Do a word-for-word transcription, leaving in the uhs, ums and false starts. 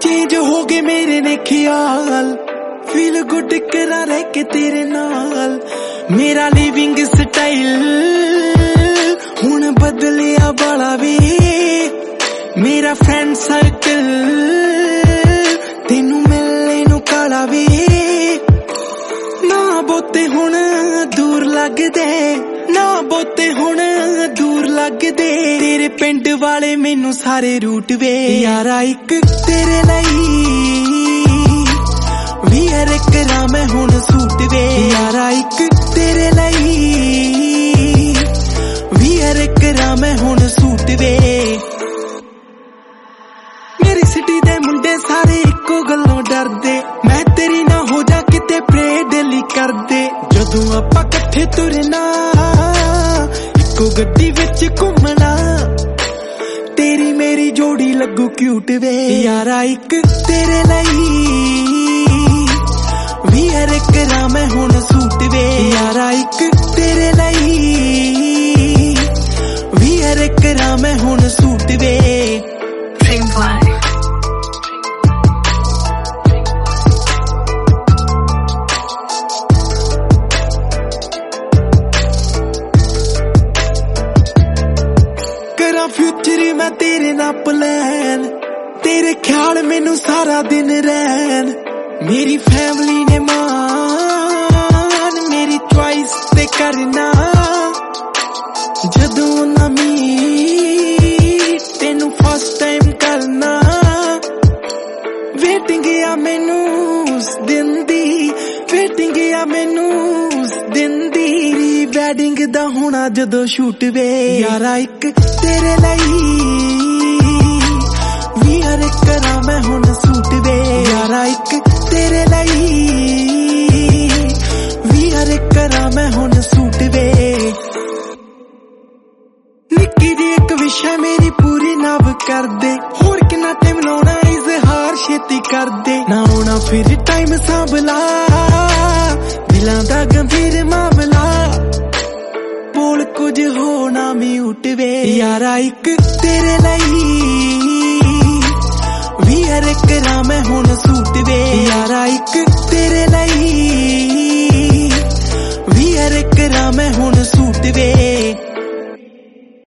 Change हो गए मेरे ने ख्याल, फील गुड करा रह के तेरे नाल। मेरा लिविंग स्टाइल हुण बदलिया बाला वे, मेरा फ्रेंड सर्कल तेनू मिलने नू काला वे। ना बोते हुण दूर लगदे, ना बोते हुण दूर लगदे, तेरे पिंड वाले मैनू सारे रूट वे। यारा इक तेरे लई वीयर करा मैं हुण सूट वे। यारा इक तेरे लई वीयर करा मैं हुण सूट वे। मेरी सिटी दे मुंडे सारे इको गल्लों डरदे, मैं तेरी ना हो जा किते प्रे डेली करदे। जदों आपां कट्ठे तुरना इको गड्डी विच घुमना, तेरी मेरी जोड़ी लगू क्यूट वे। यारा इक तेरे लई वीयर करा मैं हुण सूट वे। यारा इक तेरे लई वीयर करा मैं हुण सूट वे। करा फ्यूचर मैं तेरे ना प्लान, तेरे ख्याल मैनू सारा दिन रहन। मेरी फैमिली ने मान मेरी चॉइस ते करना, जदों ना मीट तेनू फर्स्ट टाइम करना। वेटिंग आ मैनू उस दिन दी, वेटिंग आ मैनू उस दिन दी, री वेडिंग दा होना जदों शूट वे। यारा इक तेरे लई वीयर करा मैं हुण सूट वे। यारा इक तेरे लई वीयर करा मैं हुण सूट वे। निक्की जी एक विशा मेरी पूरी नव कर दे, होर किन्ना टाइम लाउणा इजहार छेती कर दे। ना आउणा फिर टाइम सांभला, दिलां दा गंभीर मामला, बोल कुछ होना म्यूट वे। यारा इक तेरे लई वीयर करा मैं हुण सूट वे। यारा इक तेरे लई वीयर करा मैं हुण सूट वे।